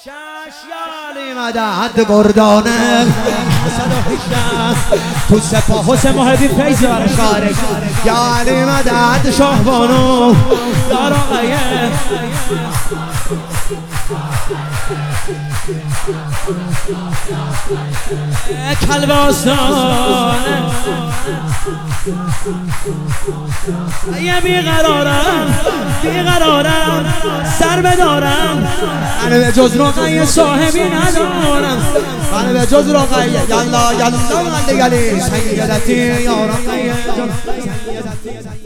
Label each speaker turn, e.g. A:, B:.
A: شاشیالی مدد گردانه 118 تو سپاه حسین محبی فیض برشاره یالی مدد شاهبانو دار آقایه کلب آستانه یه بیقرارم سر بدارم من به جز رقیه صاحبی ندارم من به جز رقیه یلا یلا من دیگلی سیدتی یا رقیه